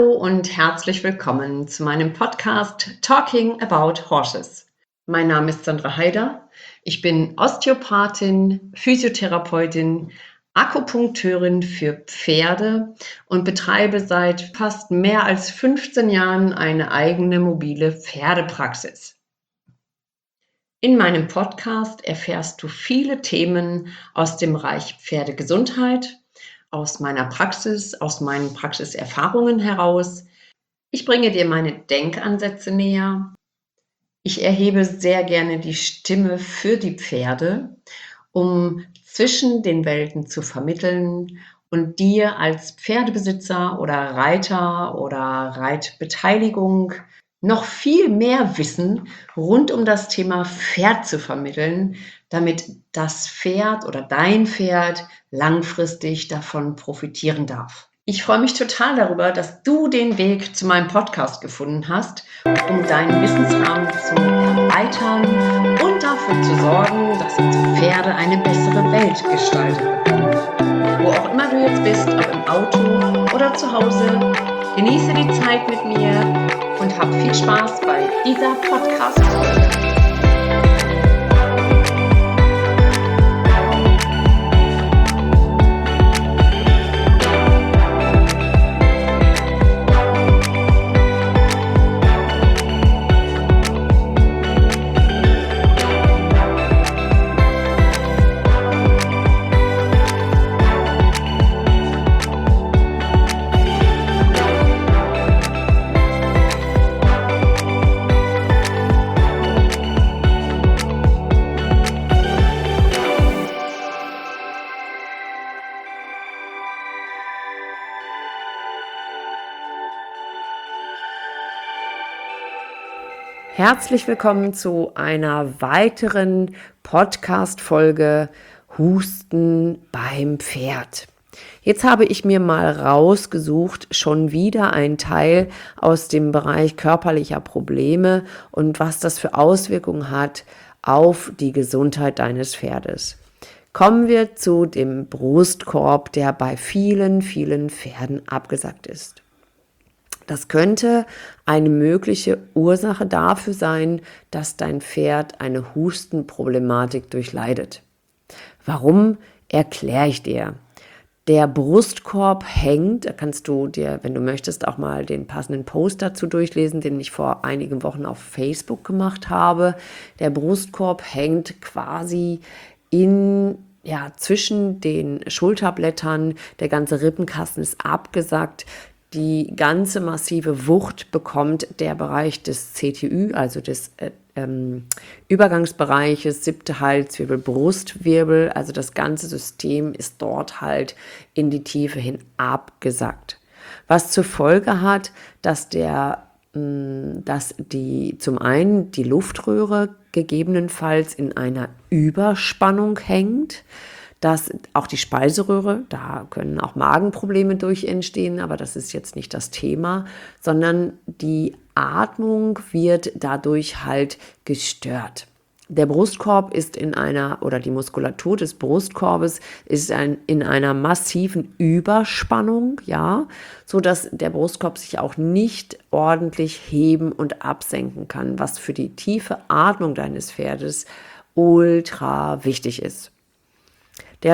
Hallo und herzlich willkommen zu meinem Podcast Talking About Horses. Mein Name ist Sandra Haider. Ich bin Osteopathin, Physiotherapeutin, Akupunkteurin für Pferde und betreibe seit fast mehr als 15 Jahren eine eigene mobile Pferdepraxis. In meinem Podcast erfährst du viele Themen aus dem Bereich Pferdegesundheit, aus meiner Praxis, aus meinen Praxiserfahrungen heraus. Ich bringe dir meine Denkansätze näher. Ich erhebe sehr gerne die Stimme für die Pferde, um zwischen den Welten zu vermitteln und dir als Pferdebesitzer oder Reiter oder Reitbeteiligung noch viel mehr Wissen rund um das Thema Pferd zu vermitteln, damit das Pferd oder dein Pferd langfristig davon profitieren darf. Ich freue mich total darüber, dass du den Weg zu meinem Podcast gefunden hast, um deinen Wissensrahmen zu erweitern und dafür zu sorgen, dass unsere Pferde eine bessere Welt gestaltet bekommen. Wo auch immer du jetzt bist, ob im Auto oder zu Hause, genieße die Zeit mit mir und hab viel Spaß bei dieser Podcast-Folge. Herzlich willkommen zu einer weiteren Podcast-Folge Husten beim Pferd. Jetzt habe ich mir mal rausgesucht, schon wieder ein Teil aus dem Bereich körperlicher Probleme und was das für Auswirkungen hat auf die Gesundheit deines Pferdes. Kommen wir zu dem Brustkorb, der bei vielen Pferden abgesackt ist. Das könnte eine mögliche Ursache dafür sein, dass dein Pferd eine Hustenproblematik durchleidet. Warum, erkläre ich dir. Der Brustkorb hängt, da kannst du dir, wenn du möchtest, auch mal den passenden Post dazu durchlesen, den ich vor einigen Wochen auf Facebook gemacht habe. Der Brustkorb hängt quasi zwischen den Schulterblättern, der ganze Rippenkasten ist abgesackt. Die ganze massive Wucht bekommt der Bereich des CTÜ, also des Übergangsbereiches, 7. Halswirbel, Brustwirbel, also das ganze System ist dort halt in die Tiefe hin abgesackt. Was zur Folge hat, dass zum einen die Luftröhre gegebenenfalls in einer Überspannung hängt, dass auch die Speiseröhre, da können auch Magenprobleme durch entstehen, aber das ist jetzt nicht das Thema, sondern die Atmung wird dadurch halt gestört. Der Brustkorb ist die Muskulatur des Brustkorbes ist in einer massiven Überspannung, so dass der Brustkorb sich auch nicht ordentlich heben und absenken kann, was für die tiefe Atmung deines Pferdes ultra wichtig ist. Der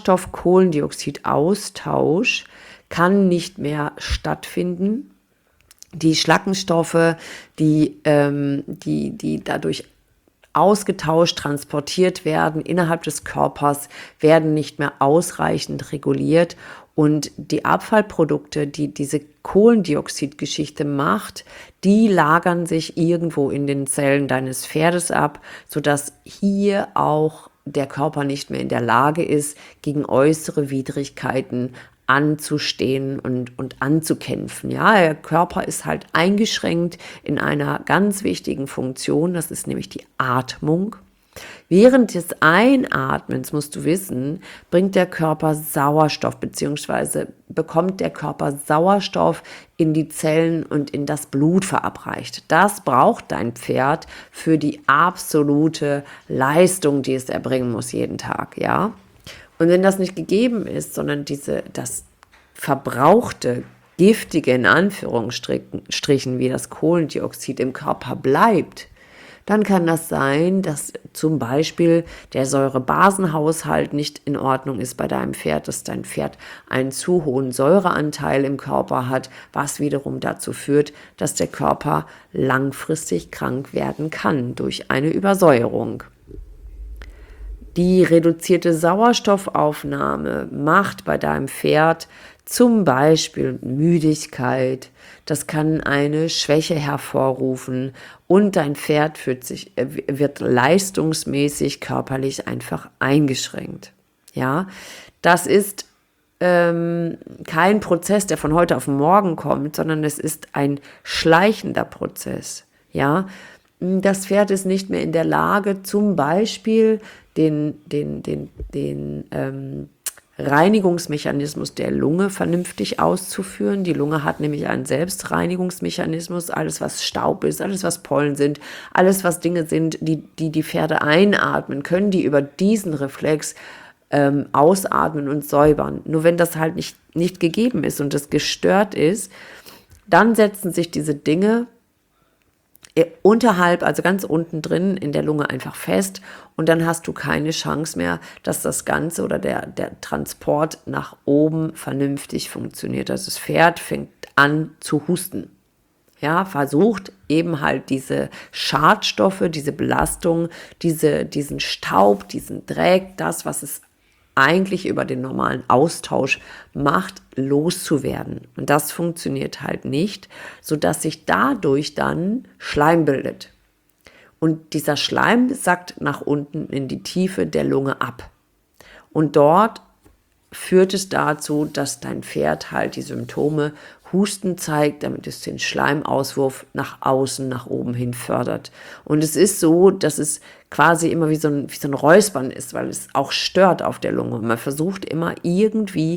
Sauerstoff-Kohlendioxid-Austausch kann nicht mehr stattfinden. Die Schlackenstoffe, die dadurch ausgetauscht, transportiert werden innerhalb des Körpers, werden nicht mehr ausreichend reguliert. Und die Abfallprodukte, die diese Kohlendioxidgeschichte macht, die lagern sich irgendwo in den Zellen deines Pferdes ab, sodass hier auch der Körper nicht mehr in der Lage ist, gegen äußere Widrigkeiten anzustehen und anzukämpfen. Ja, der Körper ist halt eingeschränkt in einer ganz wichtigen Funktion, das ist nämlich die Atmung. Während des Einatmens, musst du wissen, bringt der Körper Sauerstoff bzw. bekommt der Körper Sauerstoff in die Zellen und in das Blut verabreicht. Das braucht dein Pferd für die absolute Leistung, die es erbringen muss jeden Tag, ja. Und wenn das nicht gegeben ist, sondern das verbrauchte Giftige in Anführungsstrichen wie das Kohlendioxid im Körper bleibt, dann kann das sein, dass zum Beispiel der Säurebasenhaushalt nicht in Ordnung ist bei deinem Pferd, dass dein Pferd einen zu hohen Säureanteil im Körper hat, was wiederum dazu führt, dass der Körper langfristig krank werden kann durch eine Übersäuerung. Die reduzierte Sauerstoffaufnahme macht bei deinem Pferd zum Beispiel Müdigkeit, das kann eine Schwäche hervorrufen und dein Pferd wird leistungsmäßig körperlich einfach eingeschränkt. Ja, das ist kein Prozess, der von heute auf morgen kommt, sondern es ist ein schleichender Prozess. Ja, das Pferd ist nicht mehr in der Lage, zum Beispiel den Reinigungsmechanismus der Lunge vernünftig auszuführen. Die Lunge hat nämlich einen Selbstreinigungsmechanismus. Alles, was Staub ist, alles, was Pollen sind, alles, was Dinge sind, die Pferde einatmen, können die über diesen Reflex ausatmen und säubern. Nur wenn das halt nicht gegeben ist und das gestört ist, dann setzen sich diese Dinge unterhalb, also ganz unten drin in der Lunge einfach fest und dann hast du keine Chance mehr, dass das Ganze oder der Transport nach oben vernünftig funktioniert. Also das Pferd fängt an zu husten. Ja, versucht eben halt diese Schadstoffe, diese Belastung, diesen Staub, diesen Dreck, das, was es eigentlich über den normalen Austausch macht, loszuwerden. Und das funktioniert halt nicht, sodass sich dadurch dann Schleim bildet. Und dieser Schleim sackt nach unten in die Tiefe der Lunge ab. Und dort führt es dazu, dass dein Pferd halt die Symptome Husten zeigt, damit es den Schleimauswurf nach außen, nach oben hin fördert. Und es ist so, dass es quasi immer wie so ein Räuspern ist, weil es auch stört auf der Lunge. Man versucht immer irgendwie,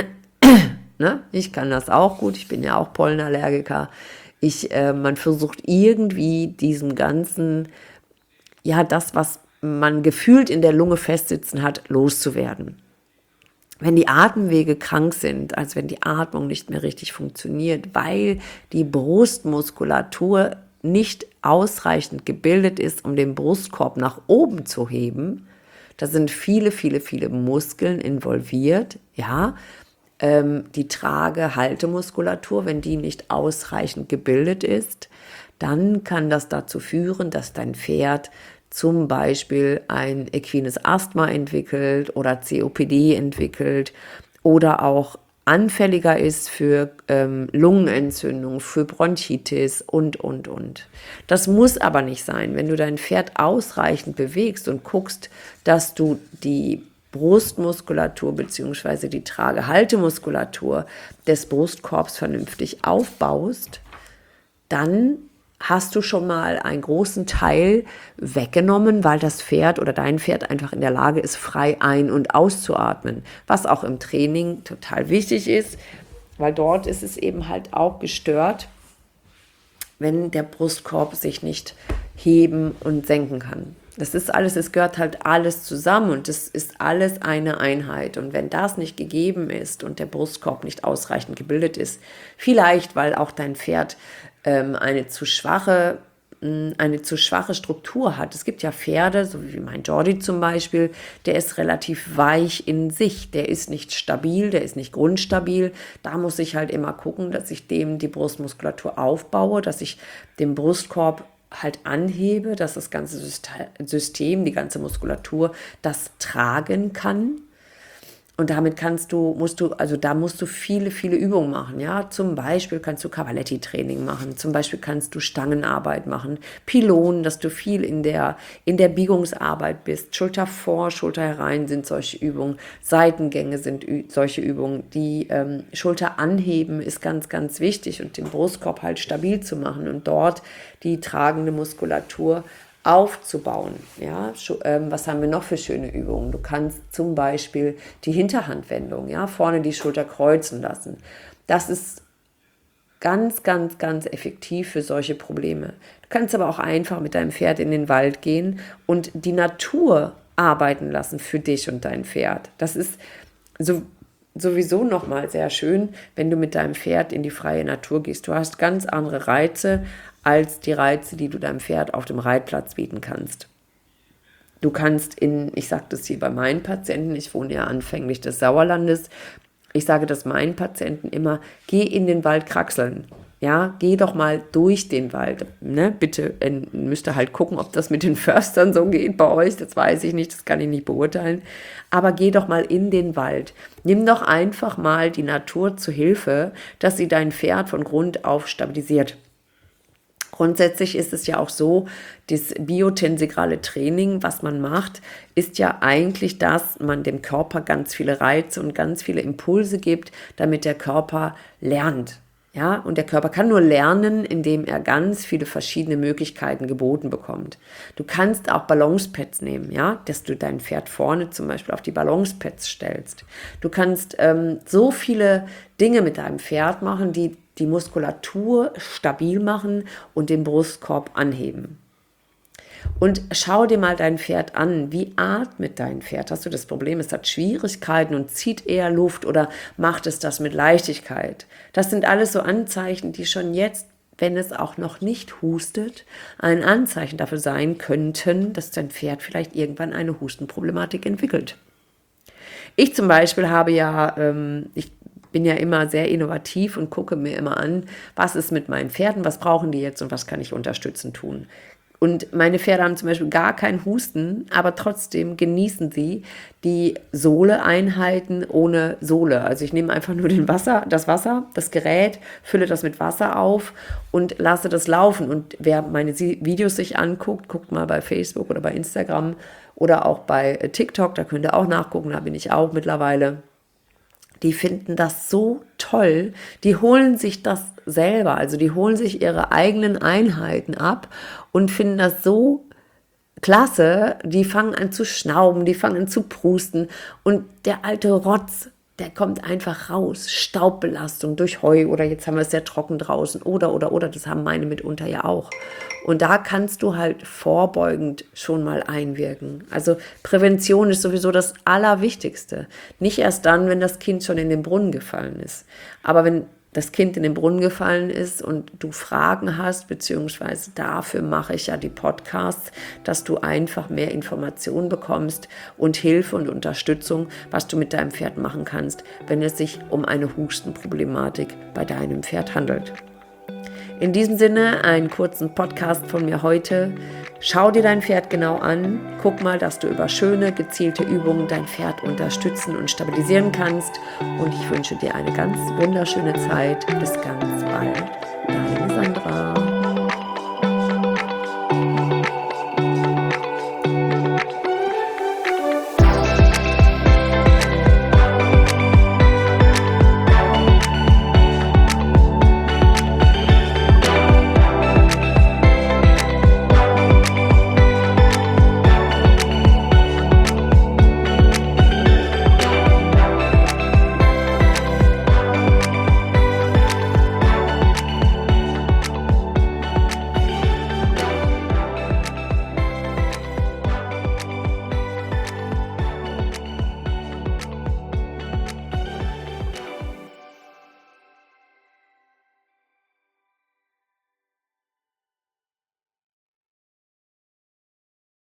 ne? Ich kann das auch gut, ich bin ja auch Pollenallergiker, man versucht irgendwie diesem ganzen, ja, das, was man gefühlt in der Lunge festsitzen hat, loszuwerden. Wenn die Atemwege krank sind, also wenn die Atmung nicht mehr richtig funktioniert, weil die Brustmuskulatur nicht ausreichend gebildet ist, um den Brustkorb nach oben zu heben, da sind viele Muskeln involviert, ja, die Trage-Haltemuskulatur, wenn die nicht ausreichend gebildet ist, dann kann das dazu führen, dass dein Pferd zum Beispiel ein equines Asthma entwickelt oder COPD entwickelt oder auch anfälliger ist für Lungenentzündung, für Bronchitis und. Das muss aber nicht sein. Wenn du dein Pferd ausreichend bewegst und guckst, dass du die Brustmuskulatur bzw. die Trage-Haltemuskulatur des Brustkorbs vernünftig aufbaust, dann hast du schon mal einen großen Teil weggenommen, weil das Pferd oder dein Pferd einfach in der Lage ist, frei ein- und auszuatmen, was auch im Training total wichtig ist, weil dort ist es eben halt auch gestört, wenn der Brustkorb sich nicht heben und senken kann. Das ist alles, es gehört halt alles zusammen und es ist alles eine Einheit. Und wenn das nicht gegeben ist und der Brustkorb nicht ausreichend gebildet ist, vielleicht weil auch dein Pferd eine zu schwache Struktur hat. Es gibt ja Pferde, so wie mein Jordi zum Beispiel, der ist relativ weich in sich, der ist nicht stabil, der ist nicht grundstabil. Da muss ich halt immer gucken, dass ich dem die Brustmuskulatur aufbaue, dass ich den Brustkorb halt anhebe, dass das ganze System, die ganze Muskulatur das tragen kann. Und damit musst du viele Übungen machen, ja. Zum Beispiel kannst du Cavaletti-Training machen, zum Beispiel kannst du Stangenarbeit machen, Pylonen, dass du viel in der Biegungsarbeit bist. Schulter vor, Schulter herein sind solche Übungen, Seitengänge sind solche Übungen. Die Schulter anheben ist ganz, ganz wichtig und den Brustkorb halt stabil zu machen und dort die tragende Muskulatur aufzubauen. Ja, was haben wir noch für schöne Übungen? Du kannst zum Beispiel die Hinterhandwendung, ja, vorne die Schulter kreuzen lassen. Das ist ganz, ganz, ganz effektiv für solche Probleme. Du kannst aber auch einfach mit deinem Pferd in den Wald gehen und die Natur arbeiten lassen für dich und dein Pferd. Das ist so sowieso nochmal sehr schön, wenn du mit deinem Pferd in die freie Natur gehst. Du hast ganz andere Reize als die Reize, die du deinem Pferd auf dem Reitplatz bieten kannst. Du kannst ich sage das hier bei meinen Patienten, ich wohne ja anfänglich des Sauerlandes, ich sage das meinen Patienten immer, geh in den Wald kraxeln. Ja, geh doch mal durch den Wald. Ne? Bitte müsst ihr halt gucken, ob das mit den Förstern so geht bei euch. Das weiß ich nicht, das kann ich nicht beurteilen. Aber geh doch mal in den Wald. Nimm doch einfach mal die Natur zu Hilfe, dass sie dein Pferd von Grund auf stabilisiert. Grundsätzlich ist es ja auch so, das biotensegrale Training, was man macht, ist ja eigentlich, dass man dem Körper ganz viele Reize und ganz viele Impulse gibt, damit der Körper lernt. Ja, und der Körper kann nur lernen, indem er ganz viele verschiedene Möglichkeiten geboten bekommt. Du kannst auch Balancepads nehmen, ja, dass du dein Pferd vorne zum Beispiel auf die Balancepads stellst. Du kannst so viele Dinge mit deinem Pferd machen, die die Muskulatur stabil machen und den Brustkorb anheben. Und schau dir mal dein Pferd an. Wie atmet dein Pferd? Hast du das Problem, es hat Schwierigkeiten und zieht eher Luft oder macht es das mit Leichtigkeit? Das sind alles so Anzeichen, die schon jetzt, wenn es auch noch nicht hustet, ein Anzeichen dafür sein könnten, dass dein Pferd vielleicht irgendwann eine Hustenproblematik entwickelt. Ich zum Beispiel habe ja, ich bin ja immer sehr innovativ und gucke mir immer an, was ist mit meinen Pferden, was brauchen die jetzt und was kann ich unterstützend tun. Und meine Pferde haben zum Beispiel gar keinen Husten, aber trotzdem genießen sie die Sohle-Einheiten ohne Sohle. Also ich nehme einfach nur das Gerät, fülle das mit Wasser auf und lasse das laufen. Und wer meine Videos sich anguckt, guckt mal bei Facebook oder bei Instagram oder auch bei TikTok, da könnt ihr auch nachgucken, da bin ich auch mittlerweile. Die finden das so toll, die holen sich das selber, also die holen sich ihre eigenen Einheiten ab und finden das so klasse, die fangen an zu schnauben, die fangen an zu prusten und der alte Rotz, der kommt einfach raus, Staubbelastung durch Heu oder jetzt haben wir es sehr trocken draußen oder, das haben meine mitunter ja auch. Und da kannst du halt vorbeugend schon mal einwirken. Also Prävention ist sowieso das Allerwichtigste. Nicht erst dann, wenn das Kind schon in den Brunnen gefallen ist. Aber wenn das Kind in den Brunnen gefallen ist und du Fragen hast, beziehungsweise dafür mache ich ja die Podcasts, dass du einfach mehr Informationen bekommst und Hilfe und Unterstützung, was du mit deinem Pferd machen kannst, wenn es sich um eine Hustenproblematik bei deinem Pferd handelt. In diesem Sinne einen kurzen Podcast von mir heute. Schau dir dein Pferd genau an. Guck mal, dass du über schöne, gezielte Übungen dein Pferd unterstützen und stabilisieren kannst. Und ich wünsche dir eine ganz wunderschöne Zeit. Bis ganz bald.